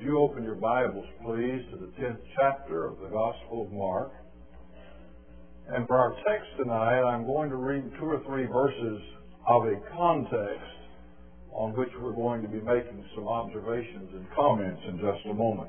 you open your Bibles, please, to the 10th chapter of the Gospel of Mark. And for our text tonight, I'm going to read 2 or 3 verses of a context on which we're going to be making some observations and comments in just a moment.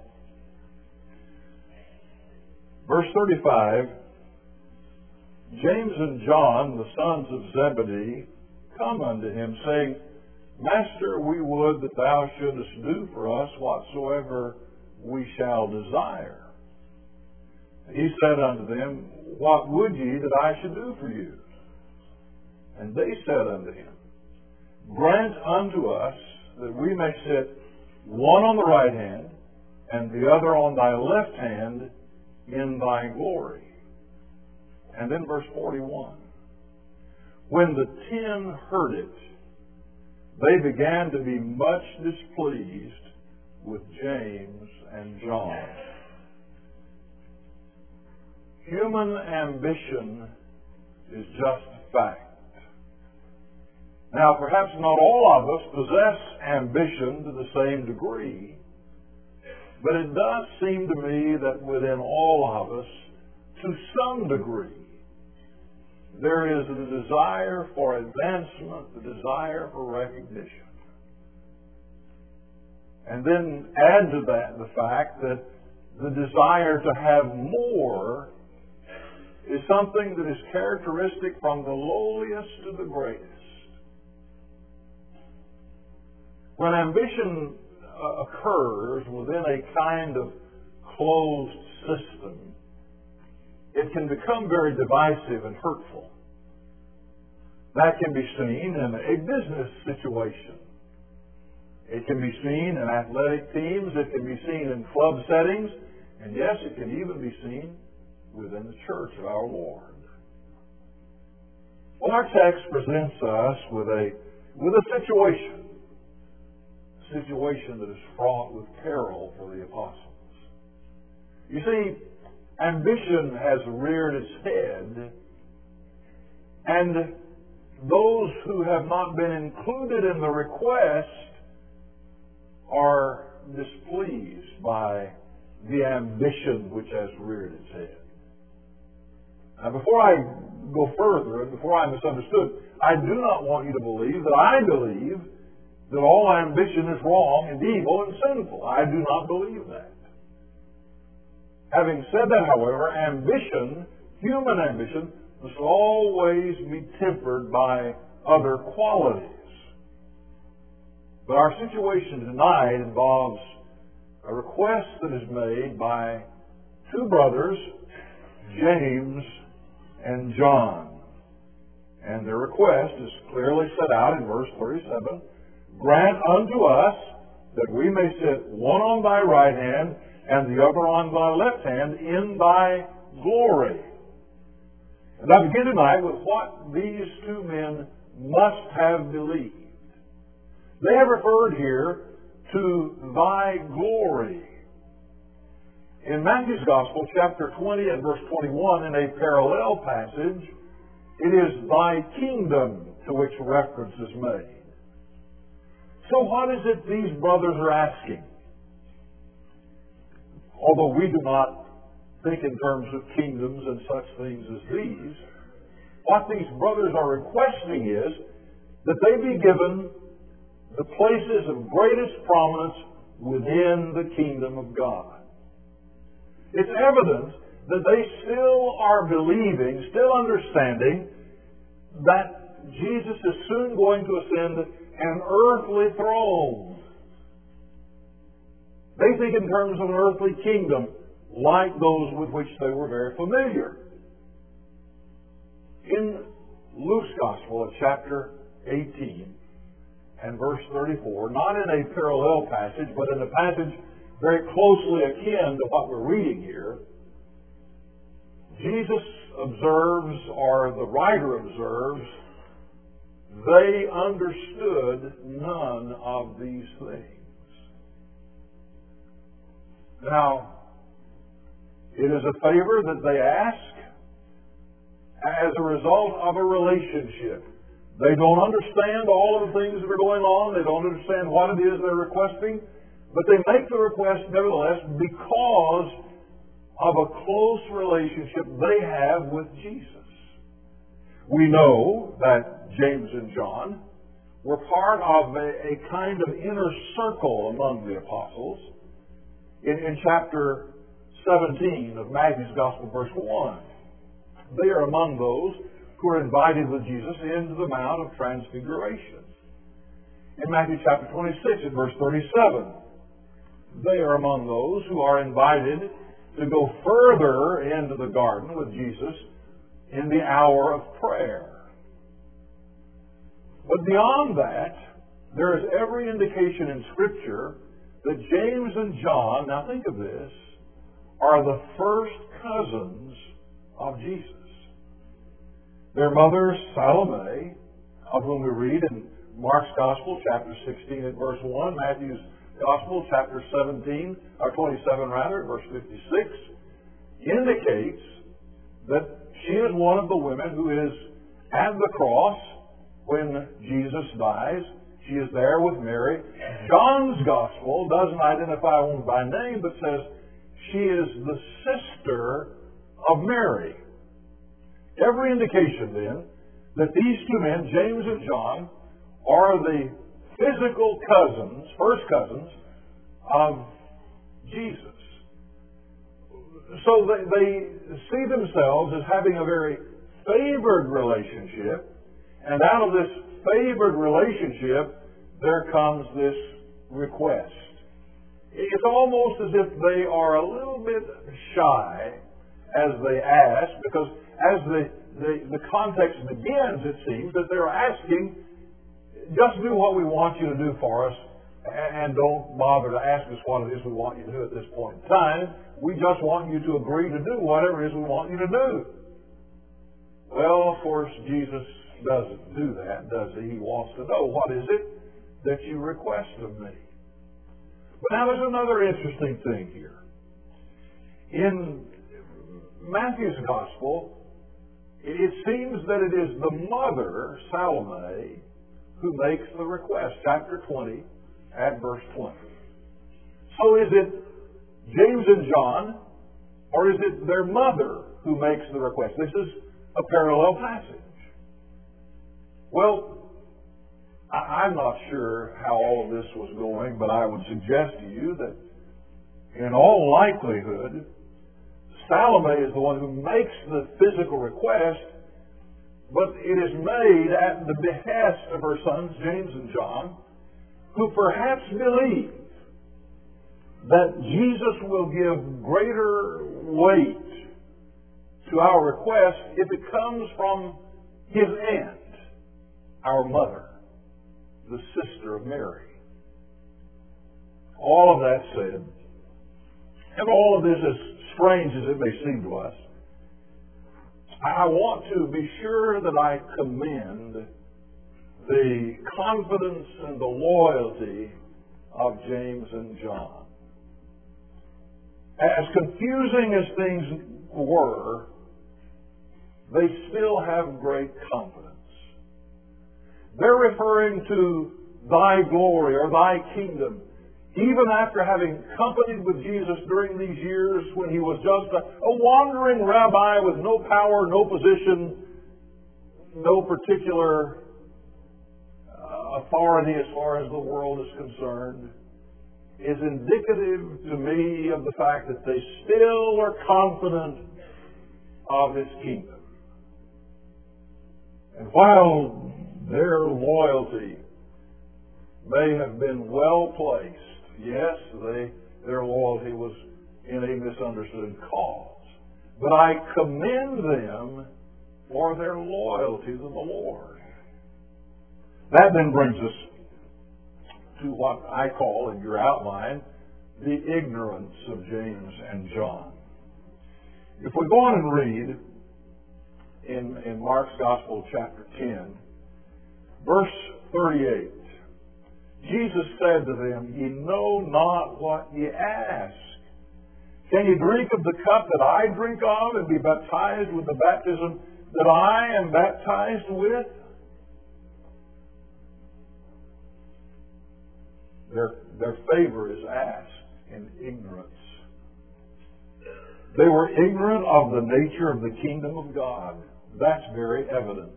Verse 35, James and John, the sons of Zebedee, come unto him, saying, Master, we would that thou shouldest do for us whatsoever we shall desire. He said unto them, What would ye that I should do for you? And they said unto him, Grant unto us that we may sit one on the right hand, and the other on thy left hand in thy glory. And then verse 41. When the 10 heard it, they began to be much displeased with James and John. Human ambition is just a fact. Now, perhaps not all of us possess ambition to the same degree, but it does seem to me that within all of us, to some degree, there is a desire for advancement, a desire for recognition. And then add to that the fact that the desire to have more is something that is characteristic from the lowliest to the greatest. When ambition occurs within a kind of closed system, it can become very divisive and hurtful. That can be seen in a business situation. It can be seen in athletic teams. It can be seen in club settings. And yes, it can even be seen within the church of our Lord. Well, our text presents us with a situation that is fraught with peril for the apostles. You see, ambition has reared its head, and those who have not been included in the request are displeased by the ambition which has reared its head. Now, before I go further, and before I'm misunderstood, I do not want you to believe that I believe that all ambition is wrong and evil and sinful. I do not believe that. Having said that, however, ambition, human ambition, must always be tempered by other qualities. But our situation tonight involves a request that is made by 2 brothers, James and John. And their request is clearly set out in verse 37. Grant unto us that we may sit one on thy right hand and the other on thy left hand in thy glory. And I begin tonight with what these 2 men must have believed. They have referred here to thy glory. In Matthew's Gospel, chapter 20 and verse 21, in a parallel passage, it is thy kingdom to which reference is made. So what is it these brothers are asking? Although we do not think in terms of kingdoms and such things as these, what these brothers are requesting is that they be given the places of greatest prominence within the kingdom of God. It's evident that they still are believing, still understanding that Jesus is soon going to ascend an earthly throne. They think in terms of an earthly kingdom like those with which they were very familiar. In Luke's Gospel, at chapter 18 and verse 34, not in a parallel passage, but in a passage very closely akin to what we're reading here, Jesus observes, or the writer observes, they understood none of these things. Now, it is a favor that they ask as a result of a relationship. They don't understand all of the things that are going on. They don't understand what it is they're requesting. But they make the request nevertheless because of a close relationship they have with Jesus. We know that James and John were part of a kind of inner circle among the apostles. In chapter 17 of Matthew's Gospel, verse 1, they are among those who are invited with Jesus into the Mount of Transfiguration. In Matthew chapter 26, at verse 37, they are among those who are invited to go further into the garden with Jesus in the hour of prayer. But beyond that, there is every indication in Scripture that James and John, now think of this, are the first cousins of Jesus. Their mother, Salome, of whom we read in Mark's Gospel, chapter 16 at verse 1, Matthew's Gospel, chapter 27 verse 56, indicates that she is one of the women who is at the cross when Jesus dies. She is there with Mary. John's Gospel doesn't identify a woman by name, but says she is the sister of Mary. Every indication, then, that these two men, James and John, are the physical cousins, first cousins, of Jesus. So they see themselves as having a very favored relationship, and out of this favored relationship, there comes this request. It's almost as if they are a little bit shy as they ask, because as the context begins, it seems that they're asking, just do what we want you to do for us, and don't bother to ask us what it is we want you to do at this point in time. We just want you to agree to do whatever it is we want you to do. Well, of course, Jesus doesn't do that, does he? He wants to know, what is it that you request of me? But now there's another interesting thing here. In Matthew's Gospel, it seems that it is the mother, Salome, who makes the request. Chapter 20 at verse 20. So is it James and John, or is it their mother who makes the request? This is a parallel passage. Well, I'm not sure how all of this was going, but I would suggest to you that in all likelihood, Salome is the one who makes the physical request, but it is made at the behest of her sons, James and John, who perhaps believe that Jesus will give greater weight to our request if it comes from his aunt, our mother, the sister of Mary. All of that said, and all of this, as strange as it may seem to us, I want to be sure that I commend the confidence and the loyalty of James and John. As confusing as things were, they still have great confidence. They're referring to thy glory or thy kingdom, even after having companied with Jesus during these years when he was just a wandering rabbi with no power, no position, no particular authority as far as the world is concerned, is indicative to me of the fact that they still are confident of his kingdom. And while their loyalty may have been well placed, yes, their loyalty was in a misunderstood cause, but I commend them for their loyalty to the Lord. That then brings us to what I call, in your outline, the ignorance of James and John. If we go on and read in Mark's Gospel, chapter 10, verse 38, Jesus said to them, "Ye know not what ye ask. Can ye drink of the cup that I drink of, and be baptized with the baptism that I am baptized with?" Their favor is asked in ignorance. They were ignorant of the nature of the kingdom of God. That's very evident.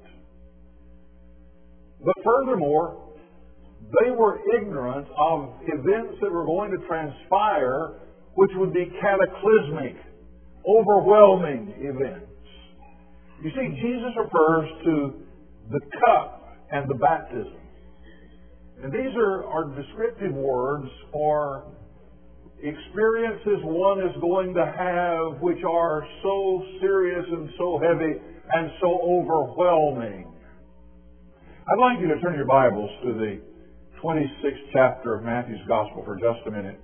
But furthermore, they were ignorant of events that were going to transpire, which would be cataclysmic, overwhelming events. You see, Jesus refers to the cup and the baptism. And these are descriptive words for experiences one is going to have which are so serious and so heavy and so overwhelming. I'd like you to turn your Bibles to the 26th chapter of Matthew's Gospel for just a minute.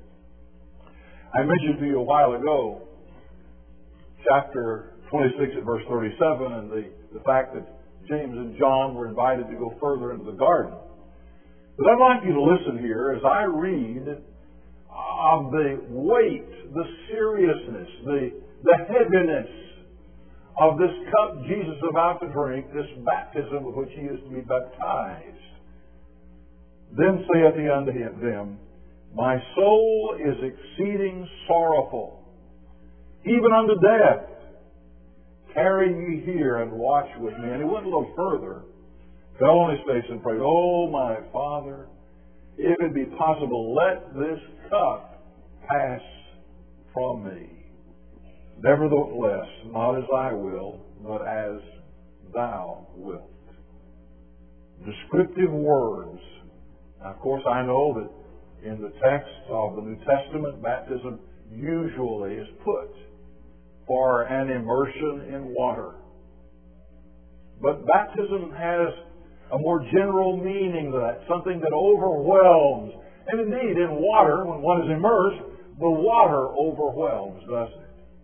I mentioned to you a while ago, chapter 26 at verse 37, and the fact that James and John were invited to go further into the garden. But I'd like you to listen here as I read of the weight, the seriousness, the heaviness of this cup Jesus is about to drink, this baptism with which he is to be baptized. Then saith he unto them, My soul is exceeding sorrowful, even unto death. Tarry ye here and watch with me. And he went a little further, fell on his face and prayed, Oh, my Father, if it be possible, let this cup pass from me. Nevertheless, not as I will, but as thou wilt. Descriptive words. Now, of course, I know that in the text of the New Testament, baptism usually is put for an immersion in water. But baptism has a more general meaning than that, something that overwhelms. And indeed, in water, when one is immersed, the water overwhelms, doesn't it?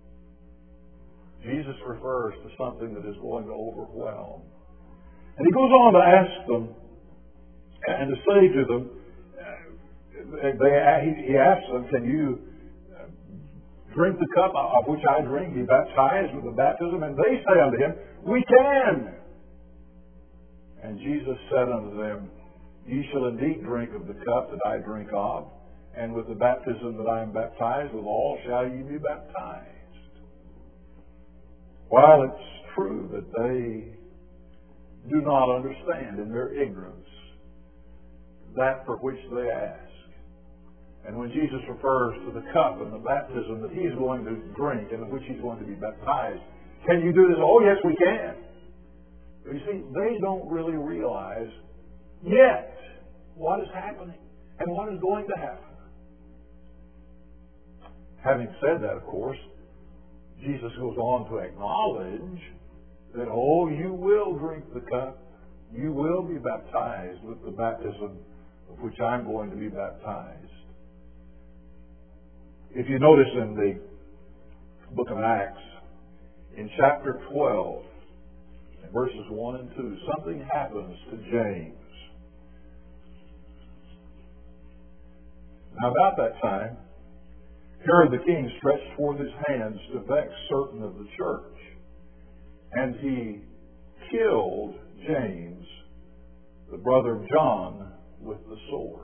Jesus refers to something that is going to overwhelm. And he goes on to ask them and to say to them, he asks them, can you drink the cup of which I drink, be baptized with the baptism? And they say unto him, we can. And Jesus said unto them, Ye shall indeed drink of the cup that I drink of, and with the baptism that I am baptized withal shall ye be baptized. While it's true that they do not understand in their ignorance that for which they ask. And when Jesus refers to the cup and the baptism that he's going to drink and in which he's going to be baptized, can you do this? Oh, yes, we can. But you see, they don't really realize yet what is happening and what is going to happen. Having said that, of course, Jesus goes on to acknowledge that, oh, you will drink the cup. You will be baptized with the baptism of which I'm going to be baptized. If you notice in the book of Acts, in chapter 12, verses 1 and 2, something happens to James. Now, about that time, Herod the king stretched forth his hands to vex certain of the church, and he killed James, the brother of John, with the sword.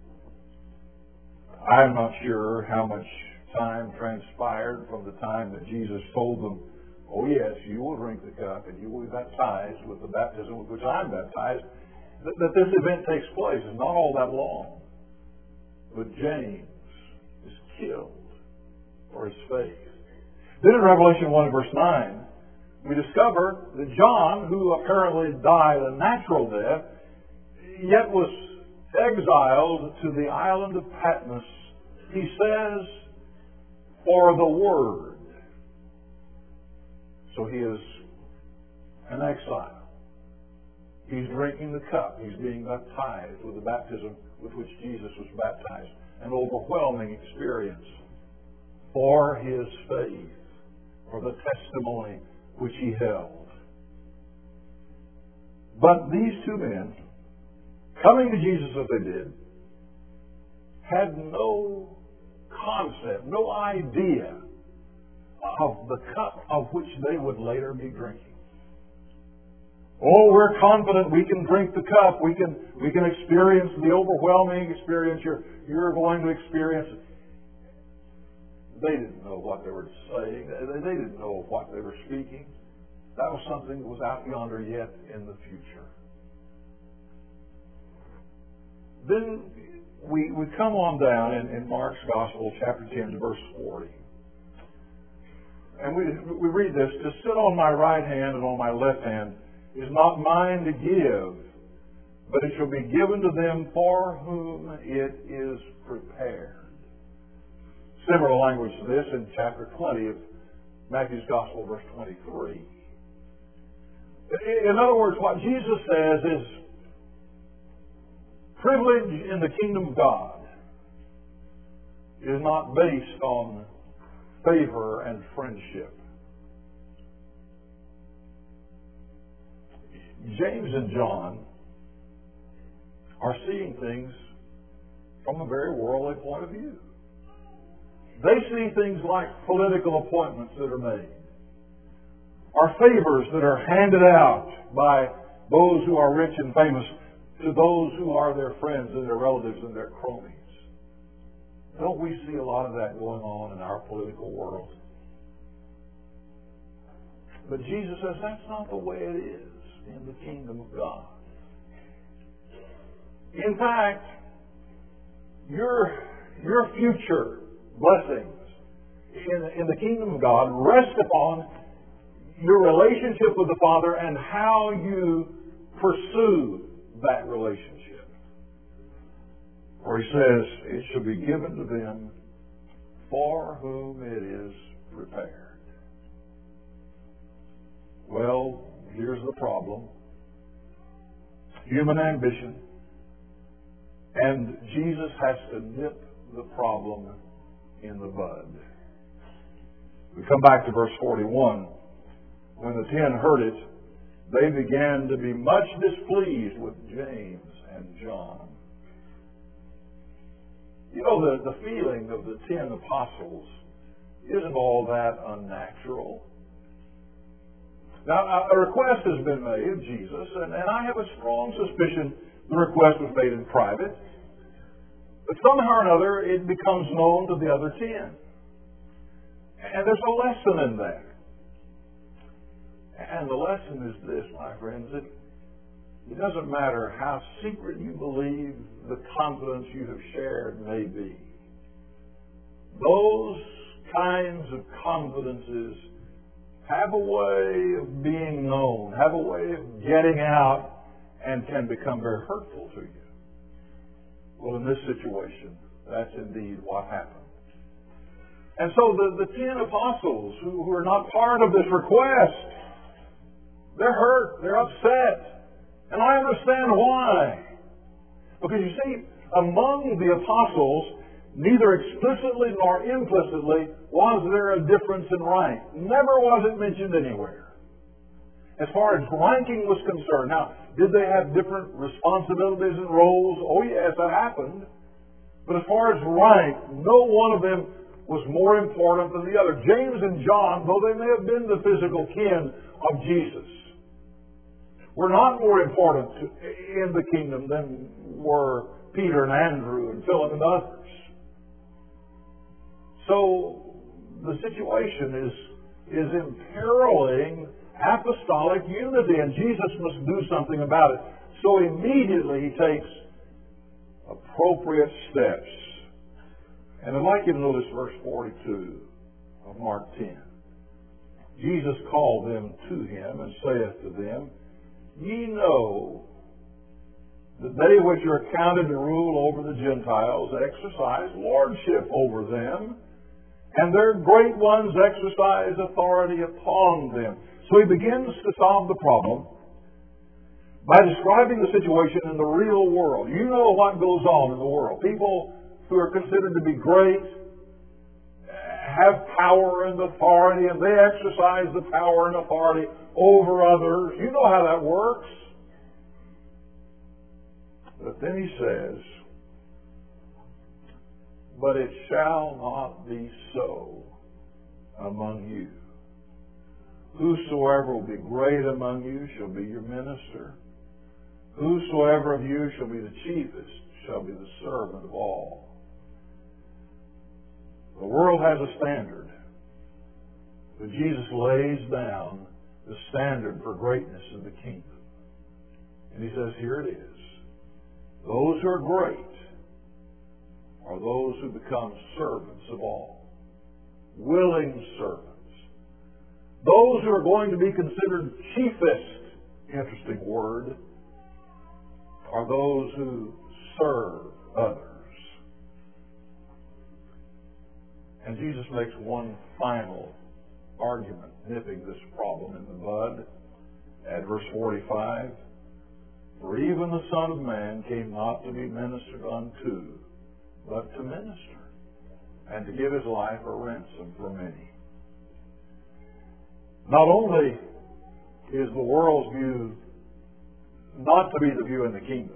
I'm not sure how much time transpired from the time that Jesus told them, oh yes, you will drink the cup and you will be baptized with the baptism with which I'm baptized, that this event takes place. It's not all that long. But James is killed for his faith. Then in Revelation 1 verse 9, we discover that John, who apparently died a natural death, yet was exiled to the island of Patmos, he says, for the Word. So he is an exile. He's drinking the cup. He's being baptized with the baptism with which Jesus was baptized. An overwhelming experience for his faith, for the testimony which he held. But these two men, coming to Jesus as they did, had no concept, no idea of the cup of which they would later be drinking. Oh, we're confident we can drink the cup. We can experience the overwhelming experience you're going to experience. They didn't know what they were saying. They didn't know what they were speaking. That was something that was out yonder yet in the future. Then we come on down in Mark's Gospel, chapter 10, verse 40. And we read this: to sit on my right hand and on my left hand is not mine to give, but it shall be given to them for whom it is prepared. Similar language to this in chapter 20 of Matthew's Gospel, verse 23. In other words, what Jesus says is privilege in the kingdom of God is not based on favor and friendship. James and John are seeing things from a very worldly point of view. They see things like political appointments that are made, or favors that are handed out by those who are rich and famous to those who are their friends and their relatives and their cronies. Don't we see a lot of that going on in our political world? But Jesus says that's not the way it is in the kingdom of God. In fact, your future blessings in the kingdom of God rest upon your relationship with the Father and how you pursue that relationship. For he says, it shall be given to them for whom it is prepared. Well, here's the problem. Human ambition. And Jesus has to nip the problem in the bud. We come back to verse 41. When the 10 heard it, they began to be much displeased with James and John. You know, the feeling of the 10 apostles isn't all that unnatural. Now, a request has been made of Jesus, and I have a strong suspicion the request was made in private. But somehow or another, it becomes known to the other 10. And there's a lesson in that. And the lesson is this, my friends, that it doesn't matter how secret you believe the confidence you have shared may be. Those kinds of confidences have a way of being known, have a way of getting out, and can become very hurtful to you. Well, in this situation, that's indeed what happened. And so the 10 apostles who are not part of this request, they're hurt, they're upset. And I understand why. Because you see, among the apostles, neither explicitly nor implicitly was there a difference in rank. Never was it mentioned anywhere. As far as ranking was concerned, now, did they have different responsibilities and roles? Oh yes, that happened. But as far as rank, no one of them was more important than the other. James and John, though they may have been the physical kin of Jesus, were not more important in the kingdom than were Peter and Andrew and Philip and others. So the situation is imperiling apostolic unity, and Jesus must do something about it. So immediately he takes appropriate steps. And I'd like you to notice verse 42 of Mark 10. Jesus called them to him and saith to them, Ye know that they which are counted to rule over the Gentiles exercise lordship over them, and their great ones exercise authority upon them. So he begins to solve the problem by describing the situation in the real world. You know what goes on in the world. People who are considered to be great have power and authority, and they exercise the power and authority over others. You know how that works. But then he says, but it shall not be so among you. Whosoever will be great among you shall be your minister. Whosoever of you shall be the chiefest shall be the servant of all. The world has a standard, but Jesus lays down the standard for greatness in the kingdom. And He says, here it is. Those who are great are those who become servants of all. Willing servants. Those who are going to be considered chiefest, interesting word, are those who serve others. And Jesus makes one final argument, nipping this problem in the bud, at verse 45. For even the Son of Man came not to be ministered unto, but to minister, and to give His life a ransom for many. Not only is the world's view not to be the view in the kingdom.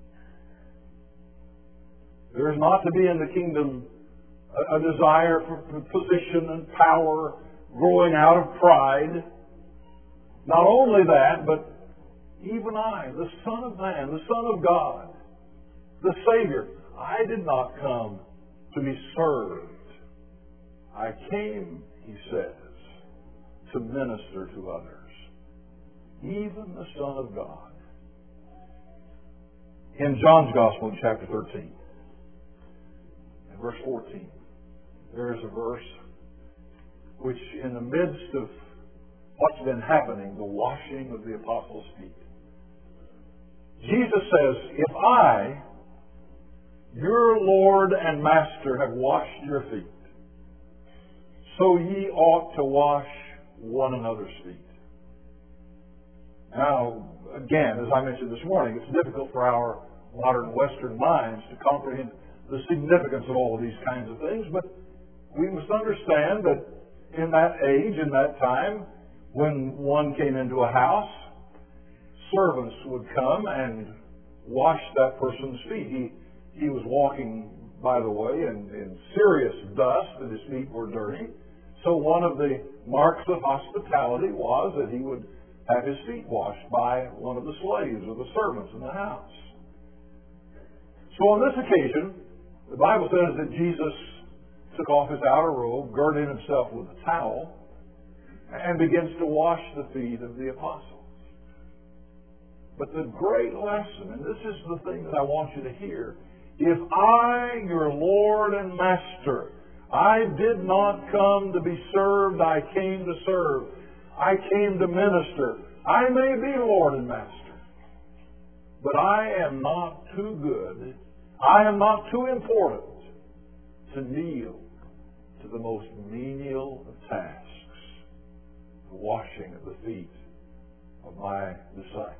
There is not to be in the kingdom a desire for position and power growing out of pride. Not only that, but even I, the Son of Man, the Son of God, the Savior, I did not come to be served. I came, He says, to minister to others. Even the Son of God. In John's Gospel, in chapter 13, and verse 14, there is a verse which, in the midst of what's been happening, the washing of the apostles' feet, Jesus says, if I, your Lord and Master, have washed your feet, so ye ought to wash one another's feet. Now, again, as I mentioned this morning, it's difficult for our modern Western minds to comprehend the significance of all of these kinds of things, but we must understand that in that age, in that time, when one came into a house, servants would come and wash that person's feet. He was walking, by the way, in serious dust, and his feet were dirty. So one of the marks of hospitality was that he would have his feet washed by one of the slaves or the servants in the house. So on this occasion, the Bible says that Jesus took off his outer robe, girded himself with a towel, and begins to wash the feet of the apostles. But the great lesson, and this is the thing that I want you to hear, if I, your Lord and Master, I did not come to be served, I came to serve. I came to minister. I may be Lord and Master, but I am not too good, I am not too important to kneel to the most menial of tasks, the washing of the feet of my disciples.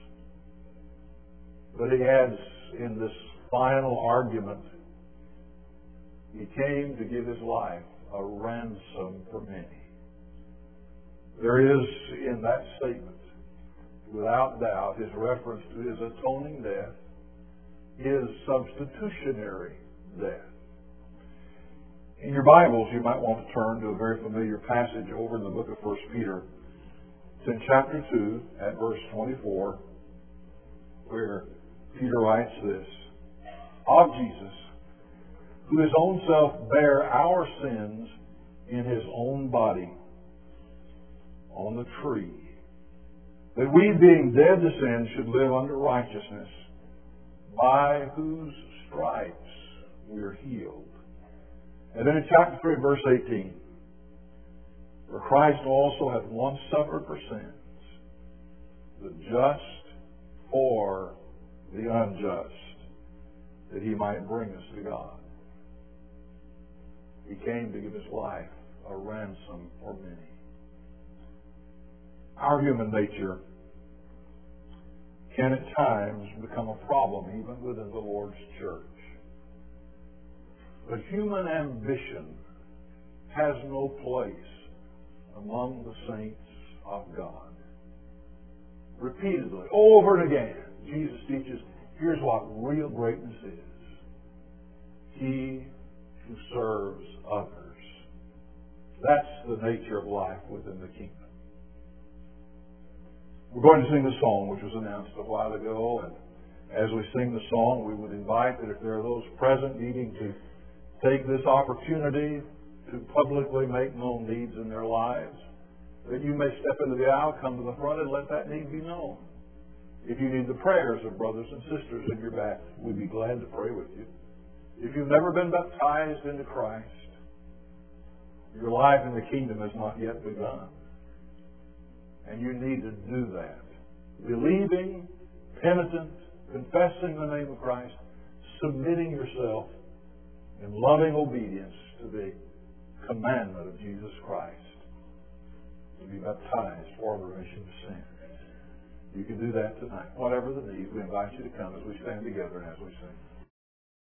But he adds in this final argument, he came to give his life a ransom for many. There is in that statement, without doubt, his reference to his atoning death, his substitutionary death. In your Bibles, you might want to turn to a very familiar passage over in the book of 1 Peter. It's in chapter 2 at verse 24, where Peter writes this, of Jesus, who his own self bare our sins in his own body on the tree, that we, being dead to sin, should live unto righteousness, by whose stripes we are healed. And then in chapter 3, verse 18, for Christ also hath once suffered for sins, the just for the unjust, that he might bring us to God. He came to give his life a ransom for many. Our human nature can at times become a problem even within the Lord's church. But human ambition has no place among the saints of God. Repeatedly, over and again, Jesus teaches, here's what real greatness is. He who serves others. That's the nature of life within the kingdom. We're going to sing the song which was announced a while ago, and as we sing the song, we would invite that if there are those present needing to take this opportunity to publicly make known needs in their lives, that you may step into the aisle, come to the front, and let that need be known. If you need the prayers of brothers and sisters in your back, we'd be glad to pray with you. If you've never been baptized into Christ, your life in the kingdom has not yet begun. And you need to do that. Believing, penitent, confessing the name of Christ, submitting yourself in loving obedience to the commandment of Jesus Christ to be baptized for the remission of sin. You can do that tonight. Whatever the need, we invite you to come as we stand together and as we sing.